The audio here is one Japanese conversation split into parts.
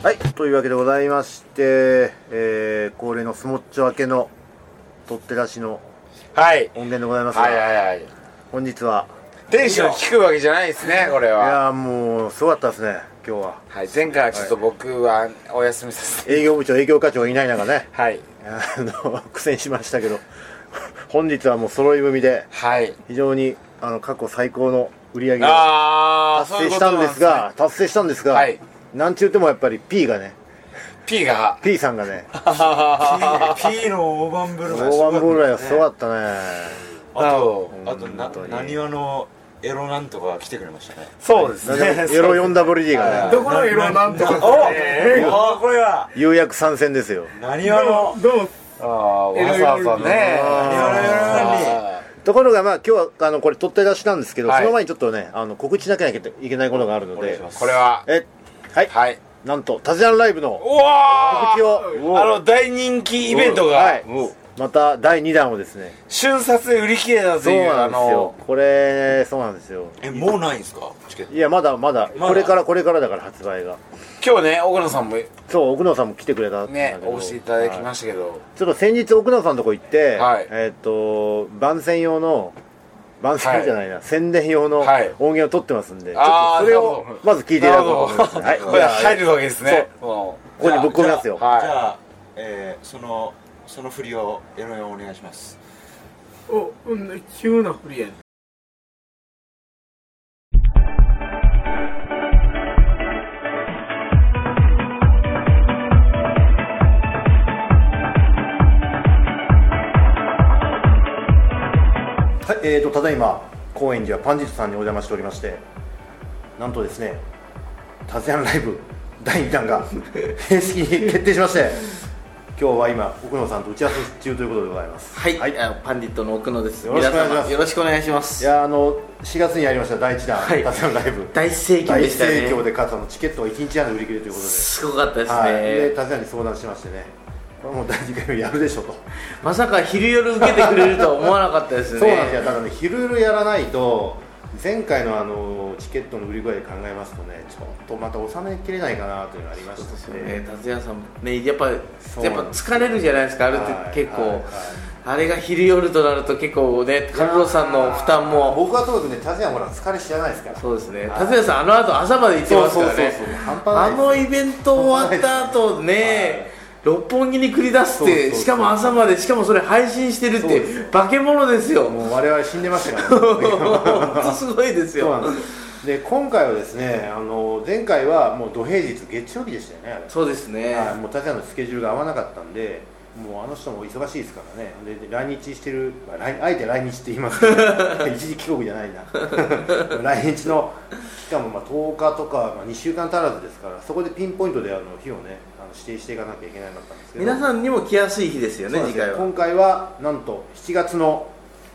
はい、というわけでございまして、恒例のスモッチョ明けの取って出しの音源でございますが、本日はテンション低いわけじゃないですね、これは。 いやもうすごかったですね、今日は。 はい、前回はちょっと僕はお休みさせて、 営業部長営業課長がいない中ね、 はい、 苦戦しましたけど、本日はもう揃い踏みで、 はい、 非常に過去最高の売り上げを達成したんですが、はい、なんちゅうてもやっぱり P がね、P さんがね P の大盤振る舞いはすごかったね。 あとなにわのエロなんとか来てくれましたね。 そうですね、 エロ 4WD がね、 どこのエロなんとかこれはようやく参戦ですよ。 なにわのわざわざね、 ところがまあ今日はこれ取って出しなんですけど、その前にちょっとね告知しなきゃいけないことがあるので、 これははい、なんとタズヤンライブの告知を、 大人気イベントがまた第2弾をですね、 瞬殺で売り切れたという。 そうなんですよ、これそうなんですよ。 もうないんですか、チケット？ いやまだこれからだから発売が。 今日ね、奥野さんも来てくれたね、お越しいただきましたけど、 ちょっと先日奥野さんのとこ行って、番宣用のじゃないな、宣伝用の音源を取ってますんで、ちょっとそれをまず聞いていただこうと思います。はい、 入るわけですね。 ここにぶっ込みますよ。 じゃあその振りをお願いします。 急な振りやね。 はい、ただいま高円寺はパンジットさんにお邪魔しておりまして、なんとですね、タズヤンライブ第2弾が正式に決定しまして、今日は今奥野さんと打ち合わせ中ということでございます。 はい、パンディットの奥野です。 よろしくお願いします。 よろしくお願いします。 いや4月にやりました第1弾、タズヤンライブ大盛況でしたね。 大盛況で、かつチケットが1日半で売り切れということで、 すごかったですね。 でタズヤンに相談しましてね、これもう第2回目やるでしょと。 まさか昼夜受けてくれるとは思わなかったですね。 そうなんですよ。ただね、昼夜やらないと前回のチケットの売り具合で考えますとね、ちょっとまた収めきれないかなというのがありましたね。 達也さんね、やっぱ疲れるじゃないですか、あれって結構、あれが昼夜となると結構ね、カルロさんの負担も。 僕はともかくね、達也はほら疲れ知らないですから。 そうですね、達也さんあの後朝まで行ってますからね。あのイベント終わった後ね、六本木に繰り出すって、しかも朝まで、しかもそれ配信してるって化け物ですよ。 もう我々死んでましたからね。 本当すごいですよ。 そうなんです。で今回はですね、前回はもう土平日月曜日でしたよね。 そうですね。 もう達也のスケジュールが合わなかったんで、もうあの人も忙しいですからね。で来日してる、あえて来日って言いますけど一時帰国じゃないな来日の期間も10日とか、2週間足らずですから、そこでピンポイントで日をね指定していかなきゃいけないなったんですけど、 皆さんにも来やすい日ですよね。次回は今回はなんと7月の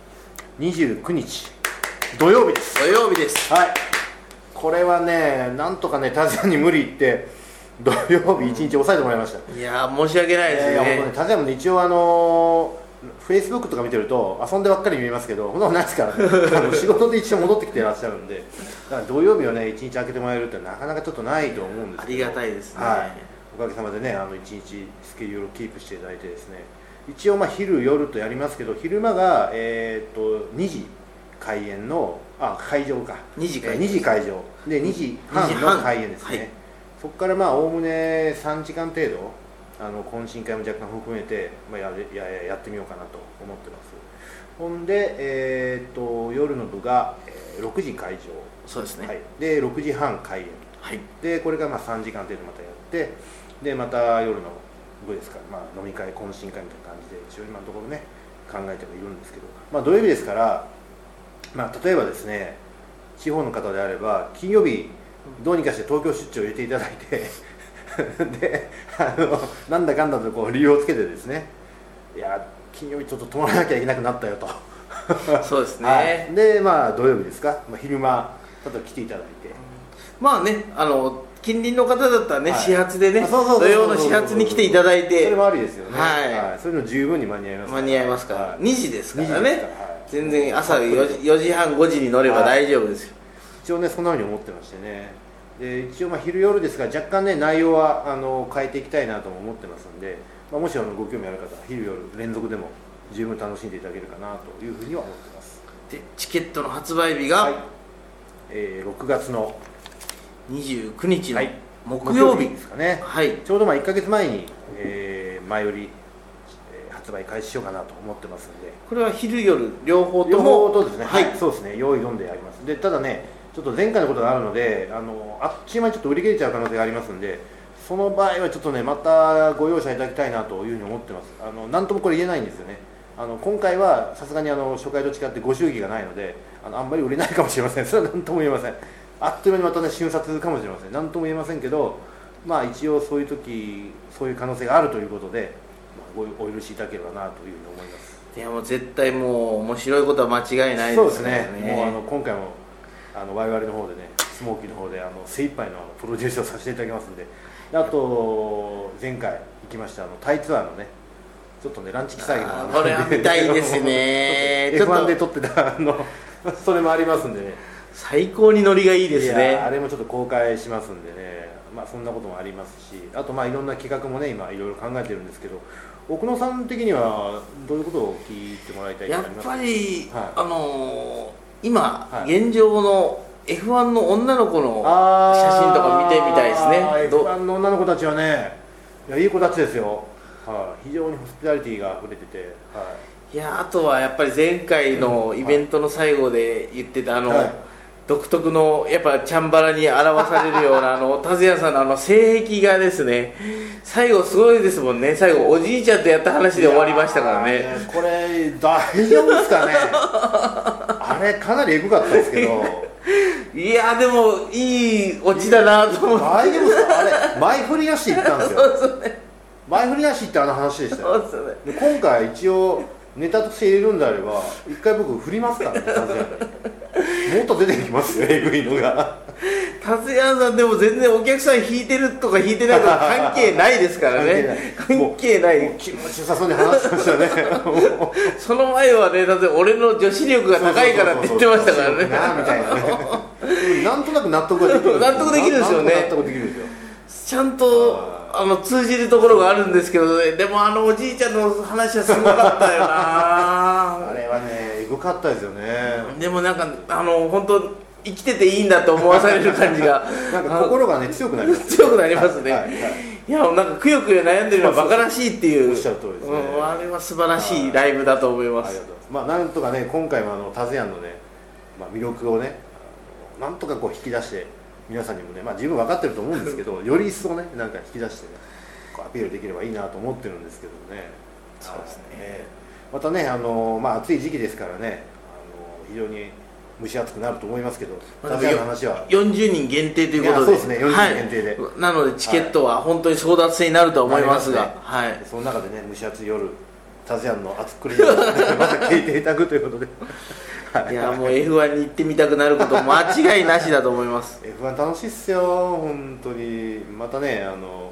29日土曜日です。 土曜日です。 はい、これはね、なんとかね、達也に無理言って土曜日1日抑えてもらいました。 いや申し訳ないですね。 本当ね、達也もね、一応フェイスブックとか見てると遊んでばっかり見えますけど、そんなことないですからね仕事で一応戻ってきてらっしゃるんで、だから土曜日をね1日空けてもらえるってなかなかちょっとないと思うんですけど、 ありがたいですね。 おかげさまでね、1日スケジュールをキープしていただいてですね、一応昼夜とやりますけど、昼間が2時開演の会場か、 2時会場で2時半の開演ですね。そこからおおむね3時間程度懇親会も若干含めて、やってみようかなと思ってます。ほんで、夜の部が6時会場。 そうですね。 で6時半開演。でこれが3時間程度またやって、でまた夜の部ですから、飲み会懇親会みたいな感じで一応今のところね考えてはいるんですけど、土曜日ですから、例えばですね、地方の方であれば金曜日どうにかして東京出張を入れていただいてでなんだかんだと理由をつけてですね、いや金曜日ちょっと泊まらなきゃいけなくなったよとそうですね。 で土曜日ですか、昼間ちょっと来ていただいて、 近隣の方だったらね、始発でね、土曜の始発に来ていただいて、 それもありですよね。そういうの十分に間に合います。 間に合いますから、2時ですからね。全然朝4時半5時に乗れば大丈夫ですよ。 一応ね、そんなふうに思ってましてね。 で一応昼夜ですが若干ね内容は変えていきたいなとも思ってますんで、もしご興味ある方は昼夜連続でも十分楽しんでいただけるかなというふうには思ってます。 でチケットの発売日が、 はい、6月の 29日のはい木曜日ですかね、 はい、 ちょうど1ヶ月前に、前売り、発売開始しようかなと思ってますんで、 これは昼夜両方と両も方とですね、 はい、 そうですね、用意どんであります。でただね、ちょっと前回のことがあるので、あっちゅう間にちょっと売り切れちゃう可能性がありますんで、その場合はちょっとね、またご容赦いただきたいなというふうに思ってます。なんともこれ言えないんですよね。今回はさすがに初回と違ってご祝儀がないので、あんまり売れないかもしれません。それは何とも言えません。あっという間にまたね、瞬殺かもしれません。何とも言えませんけど、一応そういう時、そういう可能性があるということで、お許しいただければなというふうに思います。 いやもう絶対もう面白いことは間違いないそうですですね。 ね。もう今回も我々の方でね、スモーキーの方で精一杯のプロデュースをさせていただきますんで、あと前回行きましたタイツアーのね、ちょっとねランチ記載がこれは見たいですね。 F1 で撮ってたそれもありますんでね。 最高にノリがいいですいね。 やあれもちょっと公開しますんでね、そんなこともありますし、あといろんな企画もね今いろいろ考えてるんですけど、奥野さん的にはどういうことを聞いてもらいたいかあやっりますか？ ぱり、 はい、 今、 はい現状の F1 の女の子の写真とか見てみたいですね。 F1 の女の子たちはね、いい子たちですよ。非常にホスピタリティが溢れてて、 いやあとはやっぱり前回のイベントの最後で言ってた独特のやっぱチャンバラに表されるような達也さんの性癖がですね、最後すごいですもんね。最後おじいちゃんとやった話で終わりましたからね。 これ大丈夫ですかねあれかなりエグかったですけどいやでもいいオチだなと思って。 大丈夫ですか？あれ前振りなしで言ったんですよ。 そうですね。 前振りなしって話でしたよ。 そうですね。 で今回一応ネタとして入れるんであれば一回僕振りますからね。もっと出てきますよ、エグいのが。 達也さんでも全然お客さん引いてるとか引いてないとか関係ないですからね。関係ない。 気持ちよさそうに話してましたねその前はね、だって俺の女子力が高いからって言ってましたからね。 みたいなね。なんとなく納得ができる。 納得できるんですよね。 納得できるんですよ。 ちゃんと通じるところがあるんですけどね。でもおじいちゃんの話はすごかったよなあれはね、エグかったですよね。 でもなんか本当生きてていいんだと思わされる感じがなんか心がね強くなります。 強くなりますね。 はいはい、 いやなんかくよくよ悩んでるのはバカらしいっていう。 おっしゃる通りですね。 あれは素晴らしいライブだと思います。 ありがとうございます。なんとかね今回もタズヤンのね、魅力をねなんとか引き出して皆さんにもね、十分分かってると思うんですけどより一層ねなんか引き出してねアピールできればいいなと思ってるんですけどね。 そうですね。 またね暑い時期ですからね非常に蒸し暑くなると思いますけど、タズヤンの話は 40人限定ということで、 そうですね、40人限定で、 なのでチケットは本当に争奪戦になると思いますが、 その中でね蒸し暑い夜タズヤンの暑くりをまた聞いていただくということでいやもう F1 に行ってみたくなること間違いなしだと思います。 F1 楽しいっすよ本当に。またね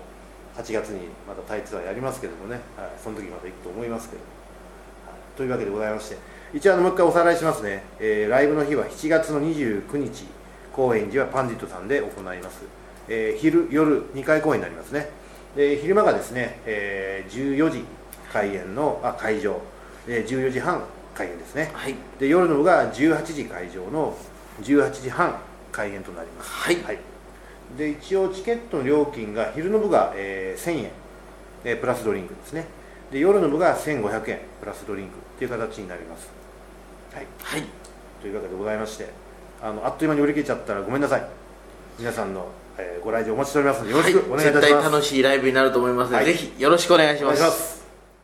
8月にまたタイツアーやりますけどもね、その時また行くと思いますけど、というわけでございまして、一応もう一回おさらいしますね。ライブの日は7月の29日高円寺はパンディットさんで行います。昼夜2回公演になりますね。昼間がですね、14時開演の会場、14時半開演ですね、はい、で夜の部が18時会場の18時半開演となります。はい、はい、で一応チケットの料金が昼の部が、1000円、プラスドリンクですね。で夜の部が1500円プラスドリンクという形になります。はい、はい、というわけでございまして、あっという間に売り切れちゃったらごめんなさい。皆さんの、ご来場お待ちしておりますのでよろしくお願いいたします。 絶対楽しいライブになると思いますので、ぜひよろしくお願いします。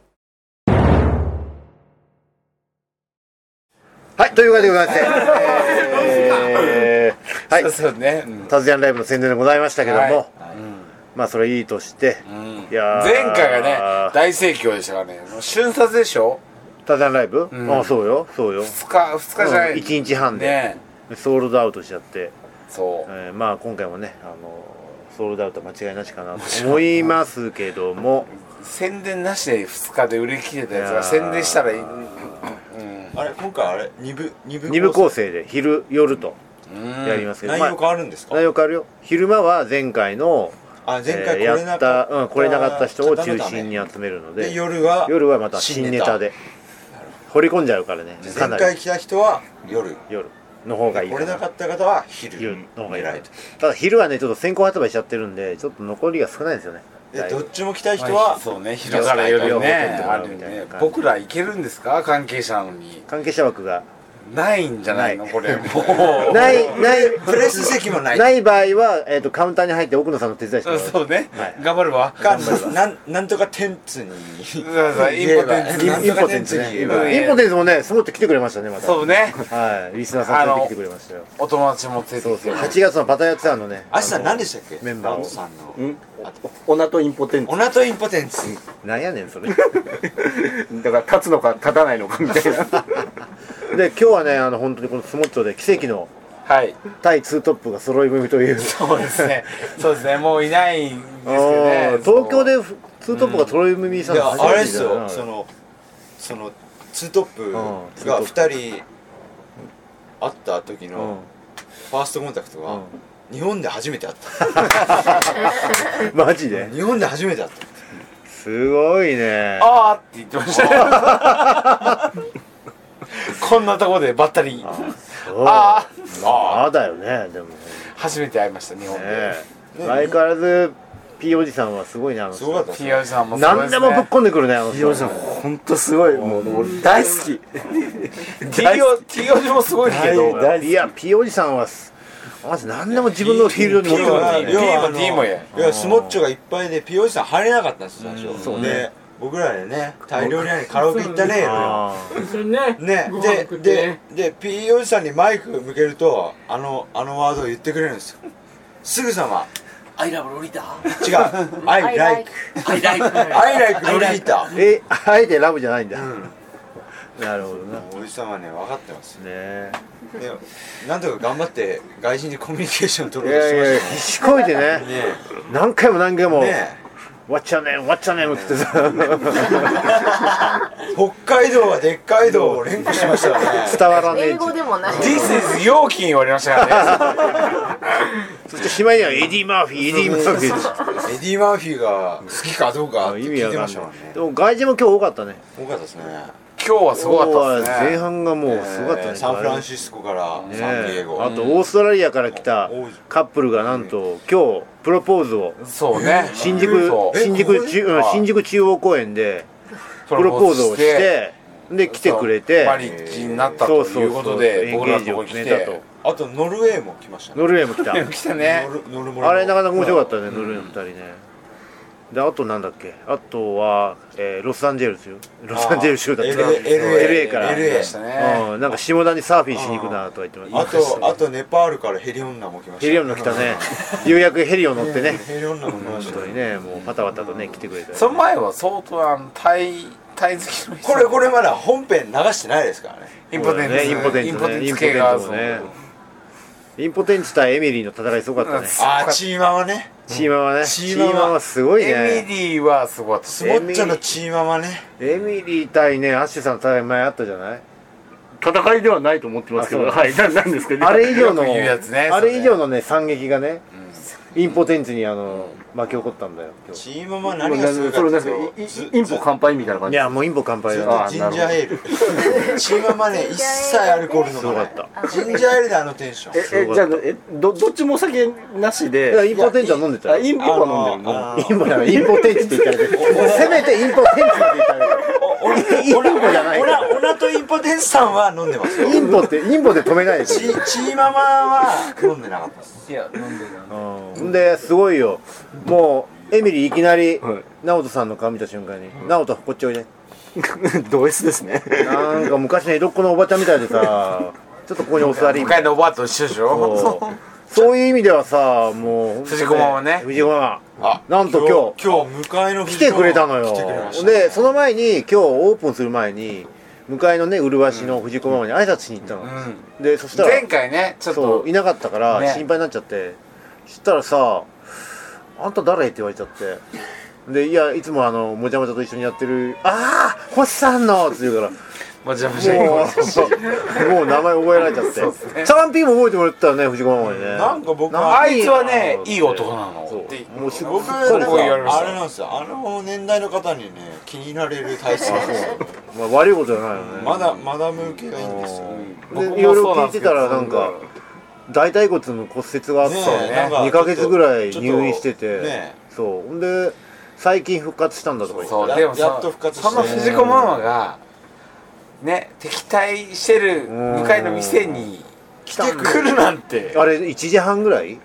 はい、というわけでございましてはい、 そうね、 タズヤンライブの宣伝でございましたけども、それいいとして、 いや前回がね大盛況でしたからね。瞬殺でしょタズヤンライブ、そうよそうよ。 2日じゃない、 1日半でソールドアウトしちゃって、そう、今回もねソールドアウト間違いなしかなと思いますけども宣伝なしで2日で売り切れたやつが宣伝したらいい。 あれ今回2部構成で昼夜とやりますけど、 内容変わるんですか？ 内容変わるよ。昼間は前回の前回やった来れなかった人を中心に集めるので、 で夜はまた新ネタで掘り込んじゃうからね。 前回来た人は夜の方がいいかな。 来れなかった方は昼の方がいい狙いと。 ただ昼はねちょっと先行発売しちゃってるんでちょっと残りが少ないんですよね。 でどっちも来たい人はそうね、昼から夜ね両方あるね。僕らいけるんですか、関係者なのに。 関係者枠がないんじゃないのこれもうないプレス席もない。 ない場合は、カウンターに入って奥野さんの手伝いしてもらう。 そうね、 はい頑張るわ。 なんとかテンツにそうそうインポテンツインポテンツね。インポテンツもねすごって来てくれましたねまた。 そうね、 はい、リスナーさん連れてきてくれましたよ。 お友達も連れてきて 8月のパタヤツアーのね。 アシさん何でしたっけ？ メンバーをランドさんのオナとインポテンツオナとインポテンツ。 なんやねんそれ。 だから立つのか立たないのかみたいなで今日はね本当にこのスモッチョで奇跡のはい対ツートップが揃い踏みという。 そうですねそうですね、もういないんですけどね。 東京でツートップが揃い踏みしたいやの初めてあれですよ、 じゃないそのツートップが2人会った時のファーストコンタクトが日本で初めて会ったマジで日本で初めて会ったすごいね。 あーって言ってましたねこんなところでばったりああだよねでも初めて会いました日本で。 相変わらず P おじさんはすごいねすごかったですピアさんもすごい何でもぶっ込んでくるねピオさん本当すごいもう俺大好き T おじもすごいけど大好きいや P おじさんはまず何でも自分のフィールドに持ってくるね。 P も D もやいやスモッチョがいっぱいでピオジさん入れなかったんです最初そうねで僕らでね大量にカラオケ行ったねあ一緒にねねご飯食ってねで P おじさんにマイク向けるとあのワードを言ってくれるんですよすぐさま I love Lolita 違う I like I like I like ロリータあえてラブじゃないんだ。なるほどな。 おじさんはね分かってますねでなんとか頑張って外人にコミュニケーション取いろうとしやいやまし必死こいてねたね何回も何回もね 「What's your name? What's your name?」ってさ北海道はでっかい道を連呼しましたよね伝わらねえ英語でもない This is 陽気に言われましたからねそしてしまいにはエディ・マーフィーエディ・マーフィーエディ・マーフィーが好きかどうかって意味聞いてわかんないましたもんねでも外人も今日多かったね。 多かったですね今日はすごかったですね。 前半がもうすごかったね。 サンフランシスコからねサンディエゴあとオーストラリアから来たカップルがなんと今日プロポーズをそうね、 新宿そう新宿中央公園でプロポーズをしてで来てくれてマリッジになったということで僕らのところに来エンゲージを決めたてと。 あとノルウェーも来ましたねノルウェーも来た来たね。 あれなかなか面白かったね、ノルウェーの2人ね。であとなんだっけ、あとは、ロサンゼルスよ。ロサンゼルスだった LA から LA でしたね。 なんか下田にサーフィンしに行くなとか言ってましたあとネパールからヘリ女も来ましたヘリオンの来たねようやくヘリオン乗ってねヘリ女も来ま本した当にねもうパタパタとね来てくれたその前は相当タイ好きの人。 これまだ本編流してないですからねインポテンツインポテンツねインポテンツ系がそうインポテンツ対エミリーの戦いすごかったね。 チーママねチーマはねチーマはすごいエね。 ミリーはすごかった。 スモッチョのチーママねエミリー対ねアッシュさんの戦い前あったじゃない。 戦いではないと思ってますけど、はい、なんですけど、 あれ以上のよく言うやつねあれ以上のね惨劇がねインポテンツに巻き起こったんだよ今日。 チーママ何がすごいかそれってなんいうとですか、インポ乾杯みたいな感じ。 いやもうインポ乾杯ずっだ。 とジンジャーエールチーママね一切アルコール飲まないすごかっジンジャーエールであのテンションじゃあどっちもお酒なしいやで、 インポテンツは飲んでたよ。 インポは飲んでるの。 インポじゃないインポテンツって言ったらせめてインポテンツって言ったらインポじゃないからオナとインポテンツさんは飲んでますよインポで止めないでチーママは飲んでなかったですいや飲んでる。 んですごいよもうエミリーいきなりはい直人さんの顔見た瞬間に「直人こっちおいで」 ド S ですね。 なんか昔の江戸っ子のおばちゃんみたいでさちょっとここにお座り向かいのおばあと一緒でしょ。 そういう意味ではさもう藤駒はね藤駒あなんと今日迎えの来てくれたのよ来てくれましたでその前に今日オープンする前に向かいのね麗しの藤子ママに挨拶しに行ったの、でそしたら前回ねちょっとそういなかったからね心配になっちゃって、そしたらさ「あんた誰?」って言われちゃってでいやいつももじゃもじゃと一緒にやってる「ああ星さんの!」って言うから「 もちろんもう名前覚えられちゃってサランピーも覚えてもらったよね藤子ママにねなんか僕はあいつはねいい男なのってもうす僕そうこう言われましたあれなんですよ、あの年代の方にね気になれる体質なんですよ。 まあ悪いことじゃないよねマダム系がいいんですよ。 僕もでいろいろそうなんですけど聞いてたらなんか大腿骨の骨折があってねえなんか 2ヶ月ぐらいちょっと入院しててねそうほんで最近復活したんだとか言ってやそうでもやっと復活してその藤子ママがね敵対してる向かいの店に来るなんてあれ1時半ぐらい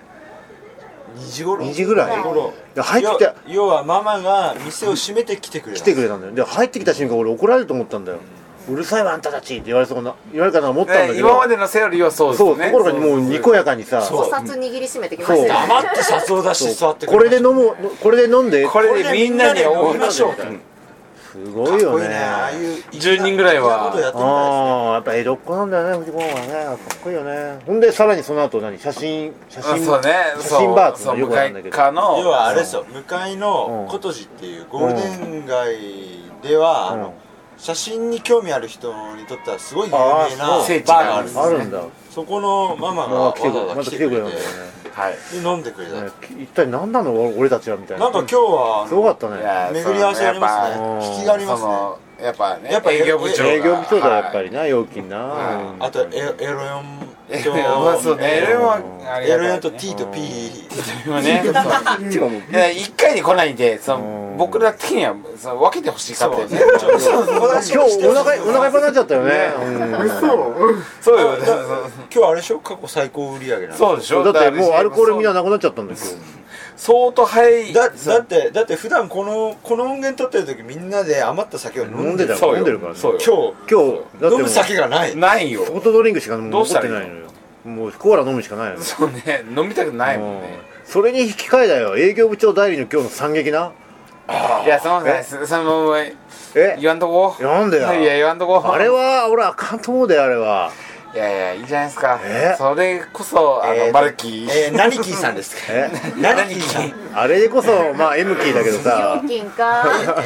2時頃 2時ぐらい頃で入ってきた要はママが店を閉めて来てくれた来てくれたんだよで入ってきた瞬間俺怒られると思ったんだようるさいわあんたたちって言われそうな言われるかなと思ったんだけど今までのセオリーはそうですそうよねところがもうにこやかにさそうお札握りしめてきましたよね黙って札を出して座ってくこれれで飲むこれで飲んでこれでみんなに飲思いましょうみましょうすごいよねああいう 10人ぐらいは粋なことやってみたいですね。 ああやっぱ江戸っ子なんだよね藤子ママはねかっこいいよねほんでさらにその後写真そうね写真バーっていうのそうよくあるんだけど向かいの要はあれですよ、向かいのコトジっていうゴールデン街では、 うん写真に興味ある人にとってはすごい有名あなー聖地バーがあるんですあるんだそこのママがわまあ来てくれざわざ来てくれてまた来てくれたんだよねはいで飲んでくれた、 ね一体何なの俺たちはみたいななんか今日はすごかったねいや巡り合わせありますそのね引きがありますねそのやっぱねやっぱ営業部長が営業部長だやっぱりりな陽気なはいあとエロヨンそうねエロヨンありがたいねエロヨンと T と P 今ねそういや1回に来ないんでその僕ら的にはその分けてほしいかったよね今日お腹いっぱいになっちゃったよねそうよ今日あれでしょ過去最高売り上げなんそうでしょだってもうアルコールみんななくなっちゃったんですよ相当早いだって普段この音源撮ってる時みんなで余った酒を飲んでる飲んでたよ飲んでるからねそうよ今今日だってもう日飲む酒がないないよソフトドリンクしか残っどうしたらいいのてないのよもうコーラ飲むしかないのよそうね飲みたくないもんねそれに引き換えだよ営業部長代理の今日の惨劇ないやその言わんとこなんでだいや言わんとこあれは俺あかんと思うであれはいやいやいいじゃないですかえそれこそマルキー何キーさんですか何キーさんあれでこそまあ M キーだけどさ料金か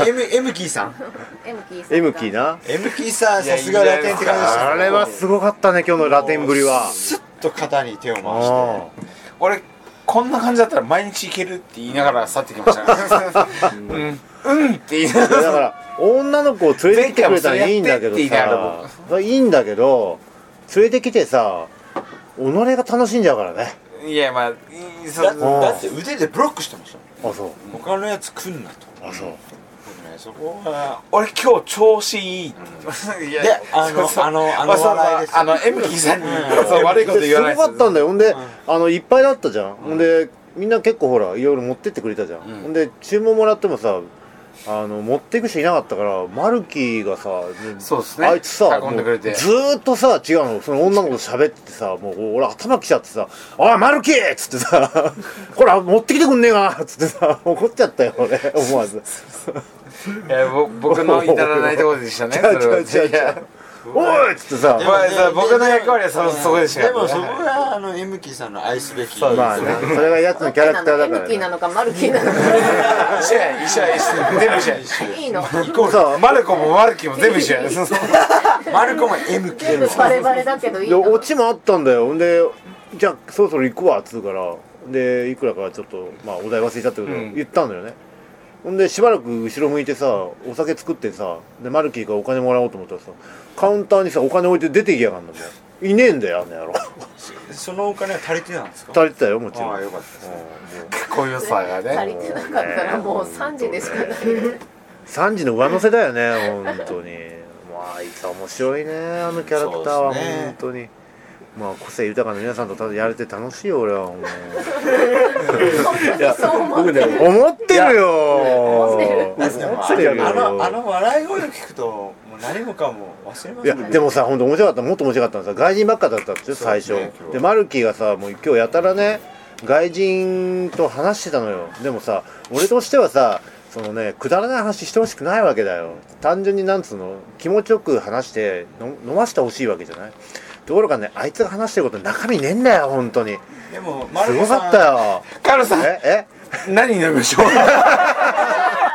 M キーさん M キーさん M キーな M キーさんさすがラテンって感じでしたあれはすごかったね今日のラテンぶりはスッと肩に手を回してあ俺こんな感じだったら毎日行けるって言いながら去ってきましたうんって言いながらあだから女の子を連れてきてくれたらいいんだけど前回もそれやってってさいいんだけど連れてきてさ己が楽しんじゃうからねいやまあだって腕でブロックしてましたあそう他のやつ来んなとあそうそこは俺今日調子いいいやであの笑いですよエムキーさんにそう悪いこと言わないすごかったんだよほんでいっぱいだったじゃんほんでみんな結構ほらいろいろ持ってってくれたじゃんほんで注文もらってもさ持っていく人いなかったからマルキーがさそうですねあいつさ運んでくれてずーっとさ違うのその女の子と喋っててさもう俺頭きちゃってさ「おいマルキー!」っつってさ「ほら持ってきてくんねえか!」っつってさ怒っちゃったよ俺思わずいや僕の至らないところでしたねそれは違ういやおいっつってさ僕の役割はそこでしたでもそこがエムキーさんの愛すべきまあねそれがやつのキャラクターだから M キーなのかマルキーなのか一緒や一緒全部一緒やいいのさマルコもマルキーも全部一緒やマルコも M キ全部バレバレだけどいいのでオチもあったんだよほんでじゃあそろそろ行くわっつうからでいくらかちょっとまあお題忘れちゃったけど言ったんだよねほんでしばらく後ろ向いてさお酒作ってさでマルキーがお金もらおうと思ったらさカウンターにさお金置いて出てきやがんのもういねえんだよあの野郎そのお金は足りてたんですか足りてたよもちろんああよかったですこういうさがね足りてなかったらもう3時でしかない 3時の上乗せだよね本当にもうあいつは面白いねあのキャラクターはそうですね本当にまあ個性豊かな皆さんとやれて楽しいよ俺はもういや僕ね思ってるよ思ってるだってでも思ってるよあの笑い声を聞くともう何もかも忘れますいやでもさ本当面白かったもっと面白かったのさ外人ばっかだったんですよ最初そうですね今日でマルキーがさもう今日やたらね外人と話してたのよでもさ俺としてはさそのねくだらない話してほしくないわけだよ単純になんつうの気持ちよく話して飲ませてほしいわけじゃないところがねあいつが話してること中身ねえんだよ本当にでもマすルコさんごかったよカルさんえ何飲みましょう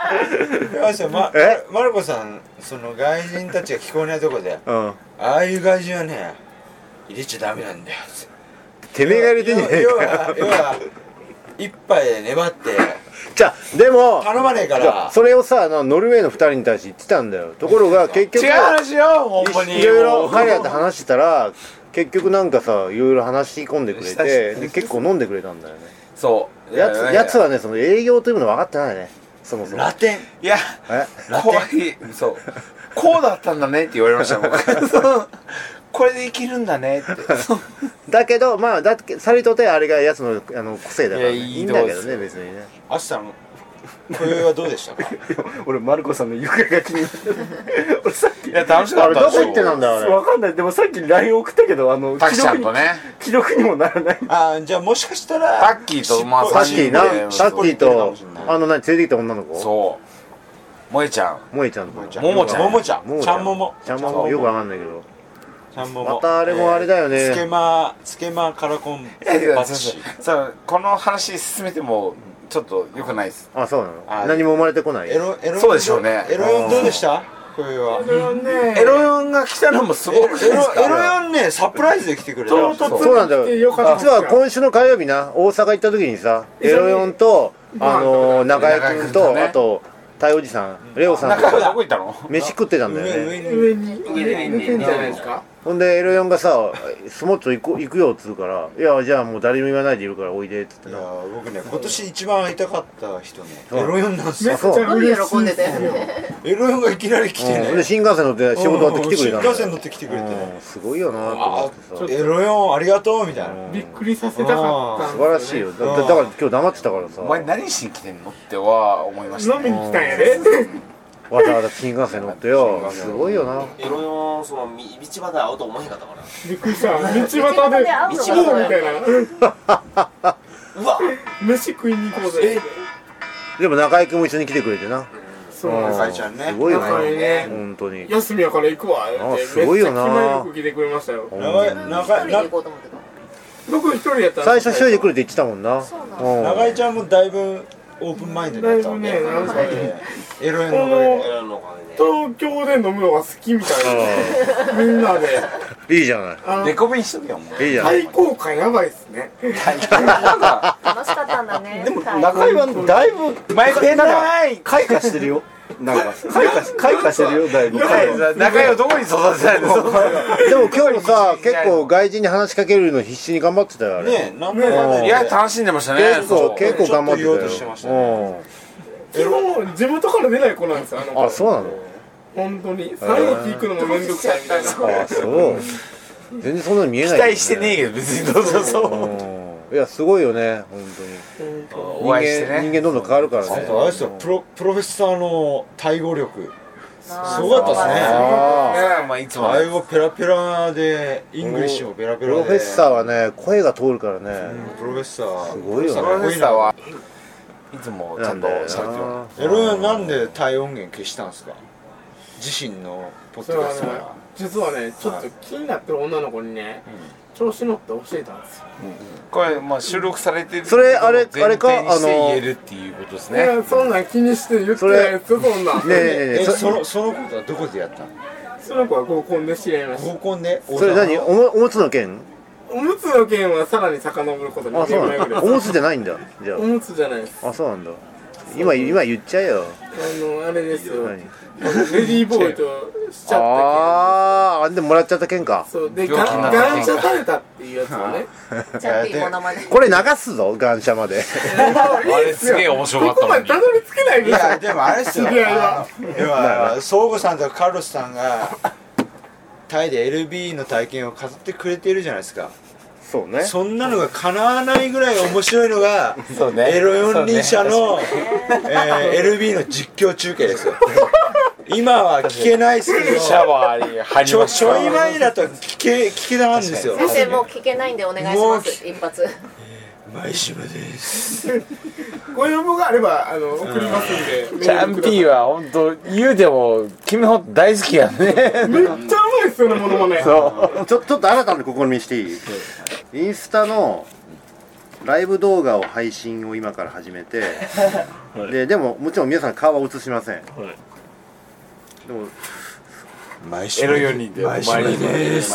マルコさん、その外人たちが聞こえないとこで、ああいう外人はね入れちゃダメなんだよ。 てめえが入れてんじゃねえか。 要は一杯で粘ってじゃあでも頼まねえからそれをさノルウェーの2人に対して言ってたんだよ。ところが結局違う話よほんまに。 いろいろ彼らと話してたら結局なんかさいろいろ話し込んでくれてで結構飲んでくれたんだよね。 そうやつはねその営業というの分かってないね。そもそもラテンいや怖い。そうこうだったんだねって言われました僕。これでいけるんだねってだけどまあさりとてあれがやつの個性だからね。 いやいいんだけどね別にね。 アシさん今宵はどうでしたか？ 俺マルコさんの行方が気になって俺さっきいや楽しかったあれどこ行ってなんだあれ。 わかんない。でもさっき LINE 送ったけどタキちゃんとね既読にもならない。 じゃあもしかしたらタッキーとまあタッキーな 3人でタッキーと何連れてきた女の子そう萌えちゃん萌えちゃんとももちゃんちゃんももちゃんももよくわかんないけどちゃんもまたあれもあれだよね。 つけまカラコンいやバッチそうこの話進めてもちょっと良くないです。 あそうなの。何も生まれてこない。 そうでしょうね。 エロヨンどうでした今宵は？ エロヨンが来たのもすごくエロヨンねサプライズで来てくれた。 そうなんだよ。実は今週の火曜日な大阪行った時にさエロヨンと中居君とあとタイおじさんレオさんと中居どこ行ったの？ 飯食ってたんだよね。 上に寝てんじゃないですか。 ほんでエロヨンがさスモッチョ行くよっつうからいやじゃあもう誰にも言わないでいるからおいでっつってな。 僕ね今年一番会いたかった人ねエロヨンなんですよ。 そうすごい喜んでたよね。 エロヨンがいきなり来てねで新幹線乗って仕事終わって来てくれたんだよ。 新幹線乗って来てくれてすごいよなと思ってさ。 エロヨンありがとうみたいな。 びっくりさせたかった。 素晴らしいよ。だから今日黙ってたからさ。 お前何しに来てんのっては思いました。 飲みに来たんやで。 わざわざ新幹線乗ってよ。すごいよな。 エロヨンその道端で会うと思えへんかったからびっくりした。道端で道みたいな。 うわ飯食いに行こうぜ。 でも中居君も一緒に来てくれてな。 そう中居ちゃんね。 すごいよね。 本当に。 休みやから行くわ。 すごいよな。 めっちゃ気前よく来てくれましたよ。僕一人やった。 最初一人で来るって言ってたもんな。 中居ちゃんもだいぶオープンマインドだったんで。エロヨンのおかげで。 東京で飲むのが好きみたいな。みんなで。 いいじゃない。 デコ弁しとけよもう。 いいじゃない。 最高感やばいっすね。 楽しかったんだね。 でも中居はだいぶ前ペない開花してるよ。なんか開花してるよだいぶ。 中居をどこに育てたいの？ でも今日もさ結構外人に話しかけるの必死に頑張ってたよあれ。 ねなんでいや楽しんでましたね。 結構頑張ってたよ。 基本地元から出ない子なんですよ。 あそうなの。 本当にサイン聞くのもめんどくさいみたいな。 あそう全然そんなに見えない。 期待してねえけど別にどうぞそういやすごいよね本当に。 お会いしてね人間どんどん変わるからね。 あとあれですよプロフェッサーのタイ語力すごかったですね。 まあいつもタイ語ペラペラでイングリッシュもペラペラで。 プロフェッサーはね声が通るからね。 プロフェッサーすごいよね。 プロフェッサーはいつもちゃんと喋ってます。 エロヨンなんでタイ音源消したんですか？自身のポッドキャストから実はねちょっと気になってる女の子にね調子乗って教えたんですよ。 これまあ収録されてる。 それあれか言えるっていうことですね。 いやそんなん気にして言ってないですよそんなん。 ねえその子はどこでやったの？ その子は合コンで知り合いました。 合コンで？ それ何おむつの件？ おむつの件はさらに遡ることにあそうなんだ。おむつじゃないんだじゃあ。 おむつじゃないです。 あそうなんだ。今言っちゃえよ。 あれですよ。レディーボーイとしちゃったああでももらっちゃった件か。 そうで感謝されたっていうやつをね。 ちゃんといいものまで。 これ流すぞ感謝まで。 あれすげえ面白かったここまでたどり着けないいやでもあれですよ。 知り合いは。 要は相互さんとカルロスさんがタイで LB の体験を飾ってくれているじゃないですか。 そうね。 そんなのが叶わないぐらい面白いのがエロ四輪車の LB の実況中継ですよ。今は聞けないですけどシャワーに入りました。 ちょい前だと聞けたんですよ。 先生もう聞けないんでお願いします一発。 前島です。 ご要望があれば送りますんで。 チャンピーは本当言うても君のこと大好きやね。 めっちゃうまいっすよねものまね。 そうちょっと新たな試みしていい？インスタのライブ動画を配信を今から始めて、でももちろん皆さん顔は映しません、でも毎週エロ4人で毎週です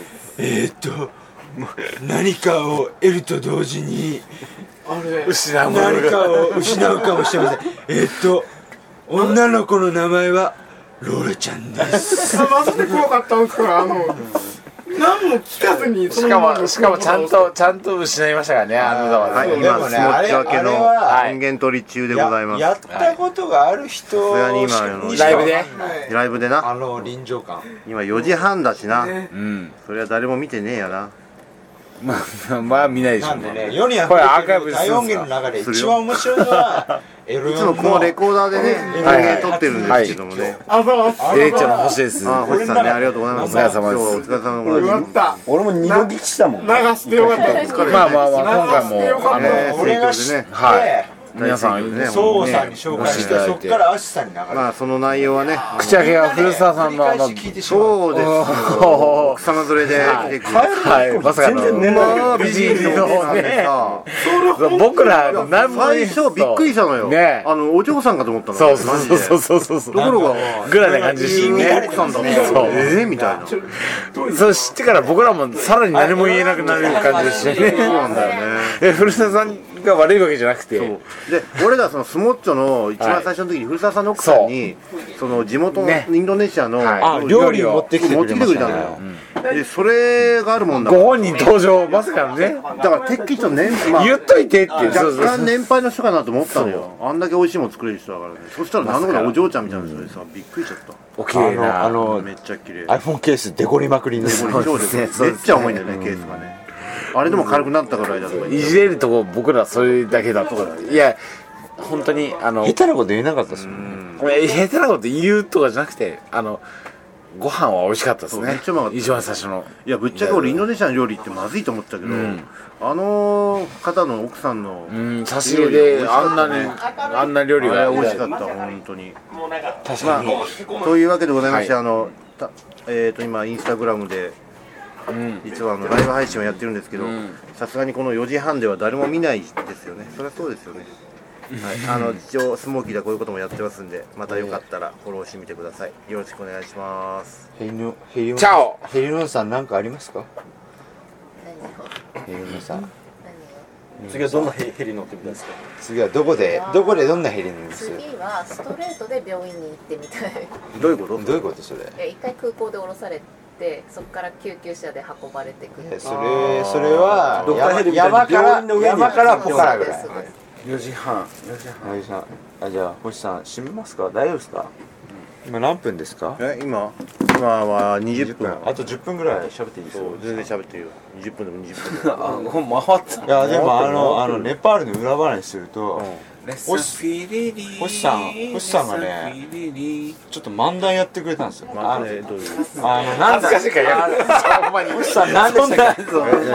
何かを得ると同時に失うものが何かを失うかもしれません。女の子の名前はローラちゃんです。 マジで怖かったんですから何も聞かずにしかもちゃんと失いましたからね、あの歌はね。 はい、今スモッチ分けの音源取り中でございます。 やったことがある人さすがに今ライブでな、 臨場感。 今4時半だしな、それは誰も見てねえやな。 まあ見ないでしょうね。 ね。 世にあふれてる大音源の中で一番面白いのはいつもこのレコーダーでね音源撮ってるんですけどもね。 デレッチョの星です。 星さんね、ありがとうございます。 お疲れ様です。 お疲れ様でございます。 俺も二度聞きしたもん。 流してよかったです。 まあ今回も俺が知って皆さんそうさんに紹介してそっからアシさんに流れる。 まあその内容はね、 口開けが古澤さんのそうですよ、草間連れで来てくれて、 はいまさかの美人のね、僕ら最初びっくりしたのよ、お嬢さんかと思ったの。 そうところがぐらいな感じですね。 奥さんだったみたいな。 そう知ってから僕らもさらに何も言えなくなる感じでしたね。 そうなんだよね。 古澤さんが悪いわけじゃなくて、 で俺らそのスモッチョの一番最初の時に古澤さんの奥さんにその地元のインドネシアの料理を持ってきてくれたのよ。でそれがあるもんだ。 ご本人登場まさかのね。 だからてっきりと言っといてって若干年配の人かなと思ったのよ。あんだけ美味しいもの作れる人だからね。そしたらなんだかお嬢ちゃんみたいな人でさ、びっくりしちゃった。 お綺麗なめっちゃ綺麗。 iPhone ケースデコりまくりに。 めっちゃ重いんだよね、ケースがね。あれでも軽くなったぐらいだとかいじれるとこ僕らそれだけだと。いや本当に下手なこと言えなかったですもんね。 下手なこと言うとかじゃなくてご飯は美味しかったですね。一番最初の。 いやぶっちゃけ俺インドネシアの料理ってまずいと思ったけど、あの方の奥さんの差し入れであんな料理が美味しかった本当に。確かに。というわけでございまして今インスタグラムで実はライブ配信をやってるんですけど、さすがにこの4時半では誰も見ないですよね。そりゃそうですよね。一応スモーキーではこういうこともやってますんで、またよかったらフォローしてみてください。よろしくお願いします。 ヘリノさん何かありますか？ヘリノさん次はどんなヘリ乗ってみたいですか？ 次はどこでどんなヘリ乗るんですか？ 次はストレートで病院に行ってみたい。 どういうことそれ？ 一回空港で降ろされて、そこから救急車で運ばれてくる。 それは山からポカラぐらい。 4時半。 じゃあ星さん閉めますか？大丈夫ですか？今何分ですか？ 今は20分。 あと10分ぐらい喋っていいですか？ 全然喋ってるよ。20分でも20分。 回った。 いやでもネパールの裏話すると、星さんがねちょっと漫談やってくれたんですよ。 恥ずかしいから星さん何でしたっけ？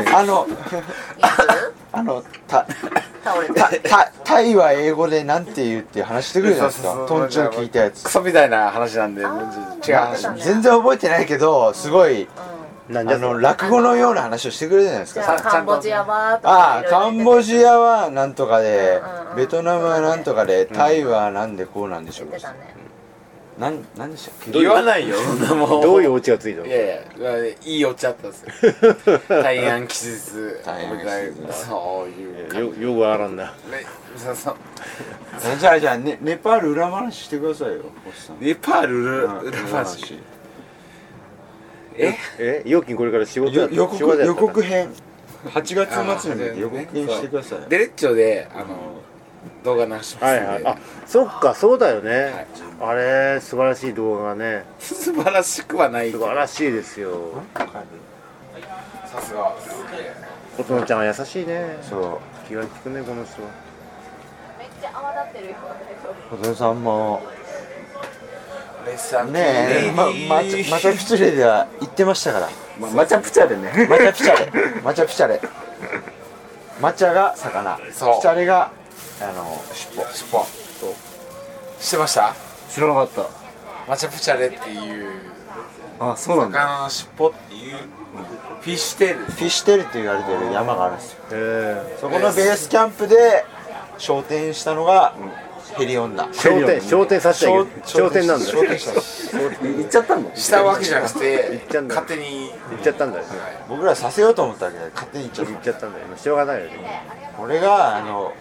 タイは英語でなんて言うっていう話してくれるじゃないですか。トンチョン聞いたやつ。 クソみたいな話なんで違う話。全然覚えてないけどすごい落語のような話をしてくれるじゃないですか。 カンボジアはカンボジアはなんとかで、ベトナムはなんとかで、タイはなんでこうなんでしょうか。なんでしたっけ？ 言わないよ。 どういうオチがついたの？ いやいいオチあったんですよ。大安吉日。そういうよくあらんな。 じゃあネパール裏話してくださいよ。 ネパール裏話。 料金これから仕事予告編8月末に予告編してください。 デレッチョで動画流しますんで。 そっかそうだよね。あれ素晴らしい動画がね。 素晴らしくはない。 素晴らしいですよ。 さすが。 琴乃ちゃんは優しいね。 そう気が利くねこの人は。 めっちゃ泡立ってるよ。 琴乃さんもねえ、マチャプチャレでは言ってましたから。 マチャプチャレね。 マチャプチャレ。マチャが魚、プチャレが尻尾。 知ってました？ 知らなかった。 マチャプチャレっていうあ、そうなんだ。 魚の尻尾っていうフィッシュテールフィッシュテールって言われてる山があるんですよ。 へそこのベースキャンプで昇天したのがヘリ女。 焦点させちゃいけない。焦点なんだよ。 昇天したんです行っちゃったの？ したわけじゃなくて行っちゃうんだよ。 勝手に行っちゃったんだよ。 僕らさせようと思ったわけで勝手に行っちゃっ行っちゃったんだよ。しょうがないよね。 た。これが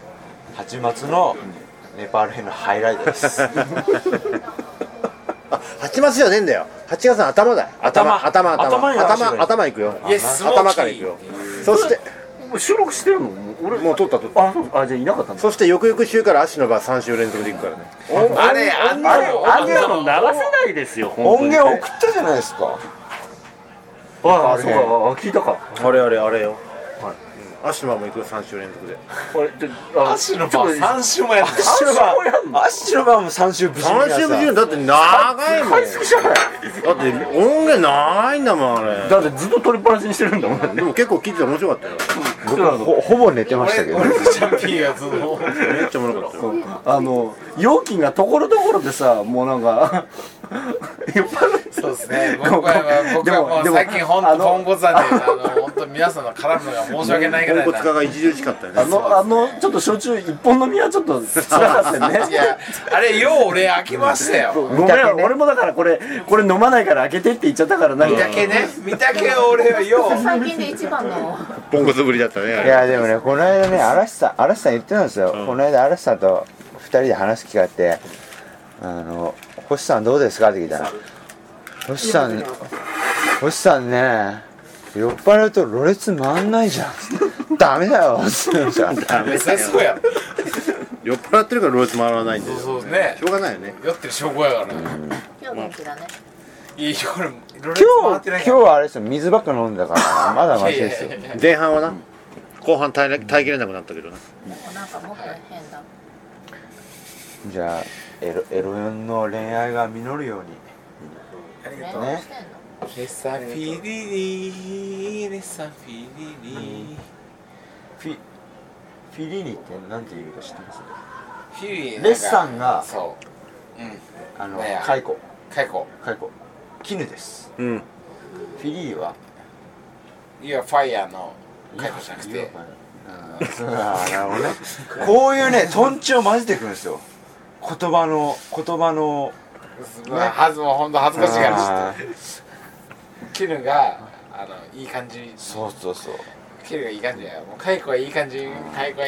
8月のネパール編のハイライトです。 あ、8月じゃねえんだよ。8月の頭だよ。頭行くよ。 イエス頭から行くよ。そしてもう収録してるの？俺もう撮った。 あ、じゃあいなかったんだ。 そして翌々週から足の場3週連続で行くからね。 あれあんなあんなの流せないですよ。 音源送ったじゃないですか。 ああ、そうか、聞いたか。 あれよ。足の場も行くよ3週連続で。 足の場3週もやって足の番も3週無事に 3週無事にだって長いもん。だって音源ないんだもんあれ。 だってずっと取りっぱなしにしてるんだもん。 でも結構聞いてて面白かったよ。 僕はほぼ寝てましたけど。 俺とチャンピーがずっとめっちゃおもろかったよ。 容器がところどころでさ、もうなんか酔っ払って。 そうですね。僕はもう最近本当ポンコツなんで本当皆さんの絡むのが申し訳ないぐらいポンコツ化が著しかったよね。 ちょっと焼酎一本飲みはちょっと辛かったよね。 いやあれよう俺開けましたよ。 ごめん、俺もだからこれ飲まないから開けてって言っちゃったからなんか。 見たけを俺はよう最近で一番のポンコツぶりだったね。 いやでもね、この間ね、嵐さん言ってたんですよ。この間嵐さんと2人で話す機会あって、星さんどうですかって聞いたら、星さんね、酔っ払うとろれつ回んないじゃん。ダメだよって言ってました。 ダメだそうや。 酔っ払ってるからロレツ回らないんだよ。 そうね。 しょうがないよね。 酔ってる証拠やからね。 今日元気だね。 いいこれ今日はあれですよ、水ばっか飲んだからまだマシですよ。 前半はな、後半耐えきれなくなったけどな。 なんかもっと変だ。 じゃあエロ4の恋愛が実るように。 ありがとうね。 レサフィリリレサフィリリフィリリってなんていうか知ってます？ フィリリレッサンがそうカイコ絹です。 うん。 フィリリはファイヤーのカイコじゃなくて。 なるほどね。こういうねトンチを混ぜてくるんですよ。言葉のもう本当恥ずかしいからキルがいい感じ。 そうキルがいい感じや。もうカイコはいい感じ。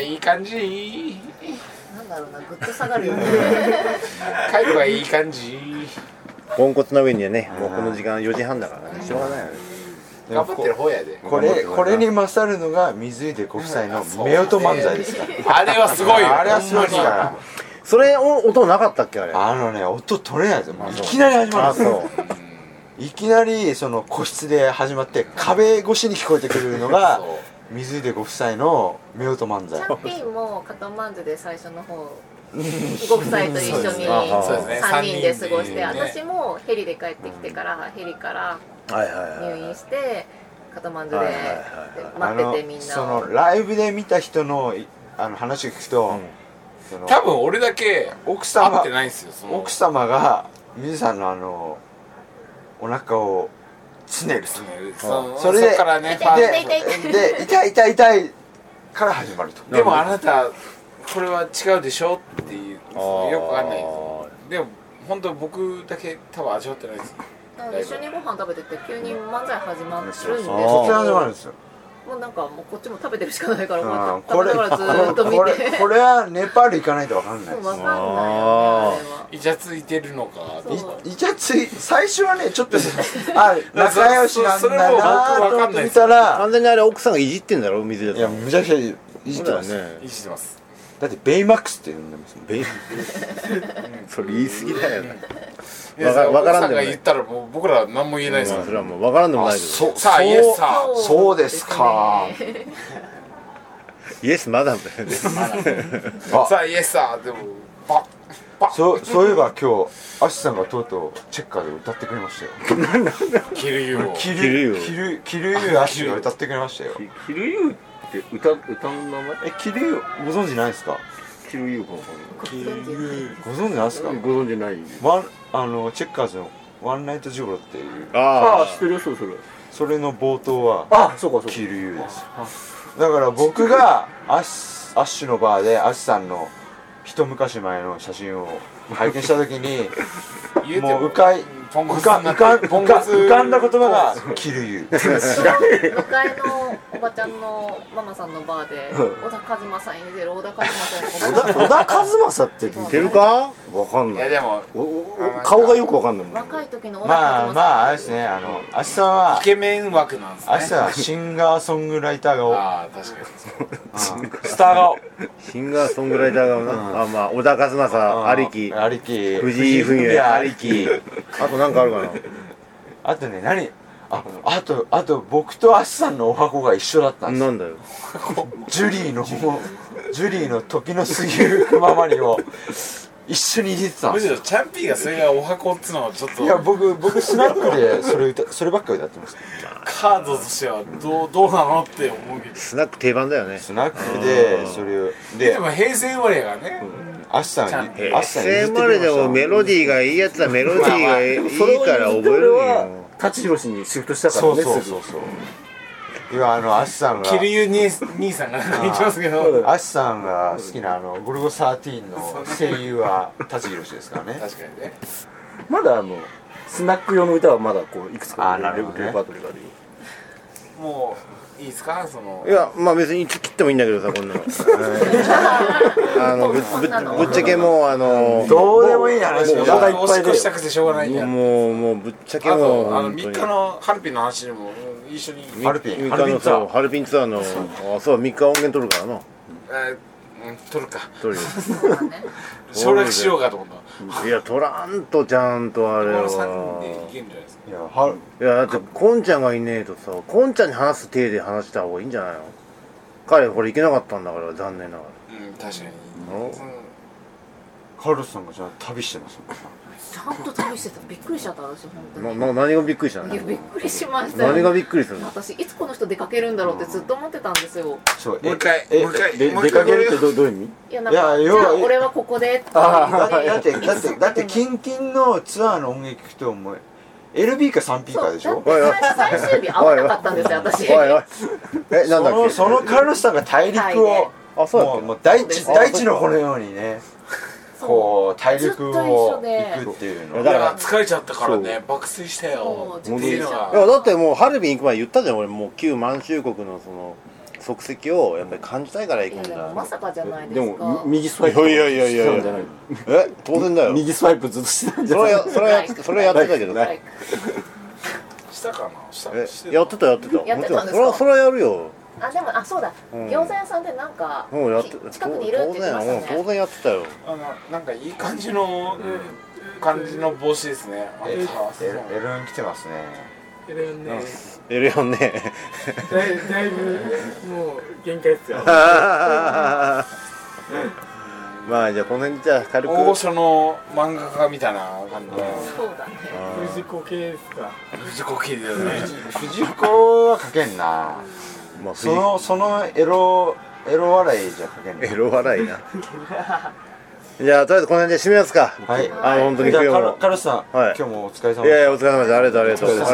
なんだろうな、ぐっと下がるよね。 カイコはいい感じ。 ポンコツな上にはね、もうこの時間4時半だからね、しょうがないよね。 頑張ってる方やで。 これに勝るのが水出国際の夫婦漫才ですから。 あれはすごいよ。 あれはすごいですから。 それ音なかったっけあれ？ 音取れないですよ。いきなり始まるんですよ。いきなりその個室で始まって壁越しに聞こえてくるのが水出ご夫妻の夫婦漫才。 チャンピーもカトマンズで最初の方ご夫妻と一緒に3人で過ごして、私もヘリで帰ってきてからヘリから入院してカトマンズで待っててみんなそのライブで見た人の話を聞くと、 多分俺だけ奥様ってないんですよ。 奥様が水さんのお腹をつねると。それでからね、 で痛いから始まると。 でもあなたこれは違うでしょっていうよくわかんないです。でも本当僕だけ多分味わってないです。 一緒にご飯食べてて急に漫才始まるんで、 そっち始まるんですよ。 もうなんかもうこっちも食べてるしかないからこれずっと見て、これはネパール行かないと分かんないです。 分かんないよね、あれは。 イチャついてるのか。 イチャつい最初はねちょっと仲良しなんだなと思って見たら、 完全にあれ奥さんがいじってんだろ水出さん。 いやむちゃくちゃいじってますね。 いじってます。 だってベイマックスって呼んでますもん。 ベイそれ言い過ぎだよね。 わからんでもない。言ったらもう僕ら何も言えないですから。 それはもうわからんでもないけど。 さあイエスさあ。 そうですか。 イエスマダムだよね。 さあイエスさあでもそういえば今日アシさんがとうとうチェッカーで歌ってくれましたよ。 キルユーを。 キルユーアシが歌ってくれましたよ。 キルユーって歌の名前？ キルユーご存知ないですか？ キルユーご存知ないですか？ ご存知ない。 チェッカーズのワンナイトジゴロっていうああ知ってるよそれの冒頭はそうかキルユーですだから僕がアッシュのバーでアッシュさんの一昔前の写真を拝見した時にもう浮かんだ言葉がキルユー向かいのおばちゃんのママさんのバーで小田和正さんに似てる小田和正の小田和正って似てるかわかんないいやでも顔がよくわかんないもん若い時の小田和正さんまああれですねアッシュさんはイケメン枠なんですねアッシュさんはシンガーソングライター顔ああ確かにスター顔シンガーソングライターがな、まあ小田和正ありき藤井フミヤありきあとなんかあるかなあとねあと僕とアッシュさんのお箱が一緒だったんですなんだよジュリーの時の過ぎゆくままにを一緒に入れてたんですよむしろチャンピーがそれがお箱っつうのはちょっといや僕スナックでそればっかり歌ってましたカードとしてはどうなのって思うけどスナック定番だよねスナックでそれをでも平成生まれやからねアッシュさん平成生まれでもメロディーがいいやつはメロディーがいいから覚えるよ舘ひろしにシフトしたからねそう今アッシュさんがキルユ兄さんがなんか言ってますけどアッシュさんが好きなゴルゴ13の声優は舘ひろしですからね確かにねまだスナック用の歌はまだこういくつかレパートリーがあるよもういいですかいやまあ別にいつ切ってもいいんだけどさこんなのぶっちゃけもうどうでもいい話お腹いっぱいでしたくてしょうがないんだもうぶっちゃけあもうと3日のハルピンの話でも一緒にハルピンハルピンツアーのそう3日音源取るからな取るか取るよ省略しようかと思ったいや取らんとちゃんとあれは 3人でいけるんじゃないですかいやだってコンちゃんがいねえとさコンちゃんに話す体で話した方がいいんじゃないの彼これ行けなかったんだから残念ながら確かにカルロスさんがじゃあ旅してますちゃんと旅してたびっくりしちゃった私本当に何がびっくりしたのいやびっくりしましたよ何がびっくりするの私いつこの人出かけるんだろうってずっと思ってたんですよもう一回出かけるってどういう意味いやなんかじゃあ俺はここでってだってキンキンのツアーの音楽聴くと思うLB か 3P かでしょ最終日会わなかったんですよ私なんだっけそのカルロスさんが大陸をもう大地の子のようにねこう大陸を行くっていうのだから疲れちゃったからね爆睡したよっていうのがいやだってもうハルビン行く前言ったじゃん俺もう旧満州国のその足跡をやっぱり感じたいから行くんだよまさかじゃないですかでも右スワイプいや当然だよ右スワイプずっとしてたんじゃないそれやってたけどねしたかなやってたもちろんそれはやるよでもそうだ餃子屋さんでなんか近くにいるって言ってましたね当然やってたよなんかいい感じの帽子ですねエルン来てますねエレンねエレオンねだいぶもう限界ですよまあじゃあこの辺じゃあ軽く大御所の漫画家みたいな感じでそうだね藤子系ですか藤子系だよね藤子は書けんなそのエロ笑いじゃ書けんなエロ笑いなじゃあとりあえずこの辺で締めますかはい本当に今日もカルロスさん今日もお疲れ様いやお疲れ様ですありがとうございま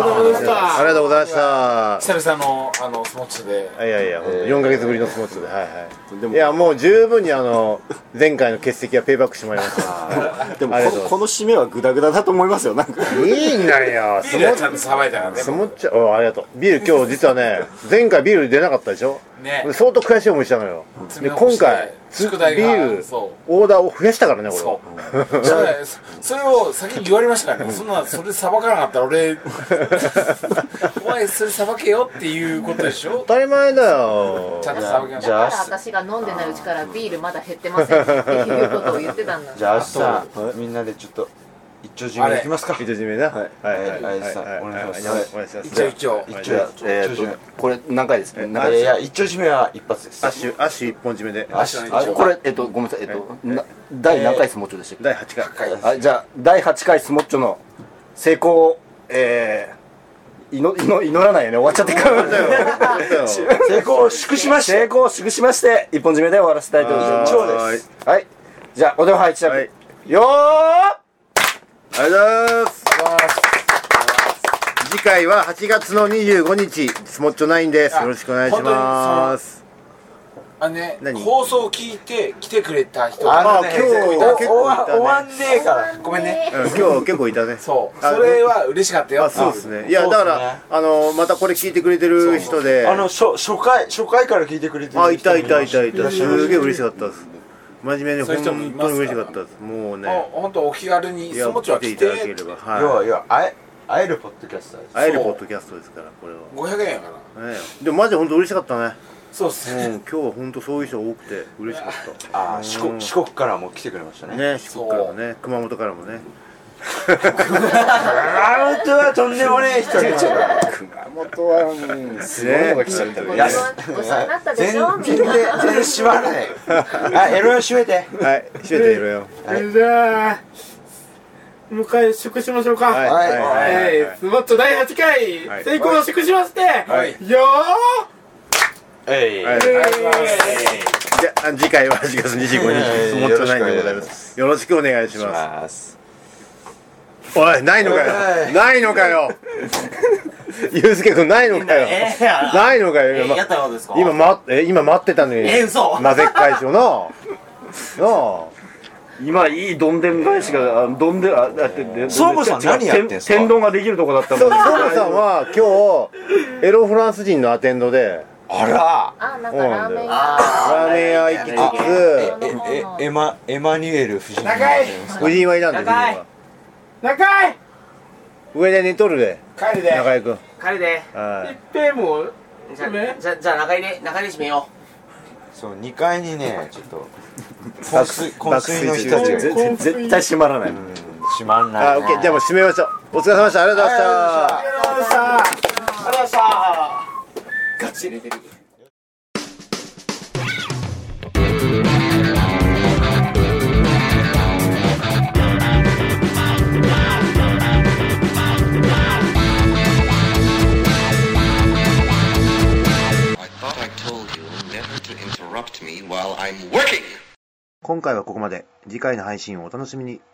した久々のスモッチでいや4ヶ月ぶりのスモッチではいいやもう十分に前回の欠席はペイバックしてもらいましたでもこの締めはグダグダだと思いますよなんかいいんだよビールはちゃんとさばいたからねスモッチありがとうビール今日実はね前回ビール出なかったでしょ相当悔しい思いしたのよで今回ビールオーダーを増やしたからね俺それを先に言われましたからねそれさばかなかったら俺お前それさばけよっていうことでしょ当たり前だよちゃんとさばけましだから私が飲んでないうちからビールまだ減ってませんっていうことを言ってたんだじゃあ明日みんなでちょっと一丁締めいきますか一丁締めなはいお願いします一丁これ何回ですかいや一丁締めは一発ですアッシュ一本締めでこれごめんなさい第何回スモッチョでしたっけ第8 回じゃあ第8回スモッチョの成功祈らないよね終わっちゃってから成功を祝しまして一本締めで終わらせたいと思いますはいじゃあお手本配置よーありがとうございます次回は8月の25日スモッチョ9です。よろしくお願いします。 放送を聞いて来てくれた人が今日結構いたね。 終わんねえからごめんね。 今日結構いたね。 そうそれは嬉しかったよ。 そうですね。いやだからまたこれ聞いてくれてる人で初回から聞いてくれてる人いた。すげえ嬉しかったです。真面目に本当に嬉しかったです。もうね本当お気軽にスモッチョは来ていただければ。 要は会えるポッドキャストです。 会えるポッドキャストですからこれは。 500円やから。 でもマジで本当嬉しかったね。 そうっすね。 今日は本当そういう人多くて嬉しかった。 四国からも来てくれましたね。 ね、四国からもね、熊本からもね。 熊本はとんでもねえ人に。 熊本はすごいのが来ちゃったよ。 ごちそうになったでしょ。 全然閉まらない。エロよ閉めて。 はい、閉めてエロよ。 じゃあもう一回祝しましょうか。はい。スモッチョ第8回成功を祝しまして。よー。 じゃあ次回は8月25日スモッチョ9でございます。よろしくお願いします。おい、ないのかよ。ないのかよ。ゆうすけくんないのかよ。ないのかよ。 やったようですか。 今待ってたのに。 嘘。 なぜ解消の。 今いいどんでん返しがどんでソームさん何やってんすか。 天丼ができるとこだったの。 ソームさんは今日エロフランス人のアテンドで。 あら。 なんかラーメン屋行きつつエマニュエル夫人はいたんですよ。 中井上で寝とるで。 帰るで。 中井くん。 帰るで。 一平もじゃあ中井で閉めよう。そう2階にねちょっと昏睡の人たちが絶対閉まらない。 閉まんない。 オッケー、じゃあもう閉めましょう。お疲れ様でした。ありがとうございました。 ありがとうございました。ガチ入れてる。 今回はここまで。次回の配信をお楽しみに。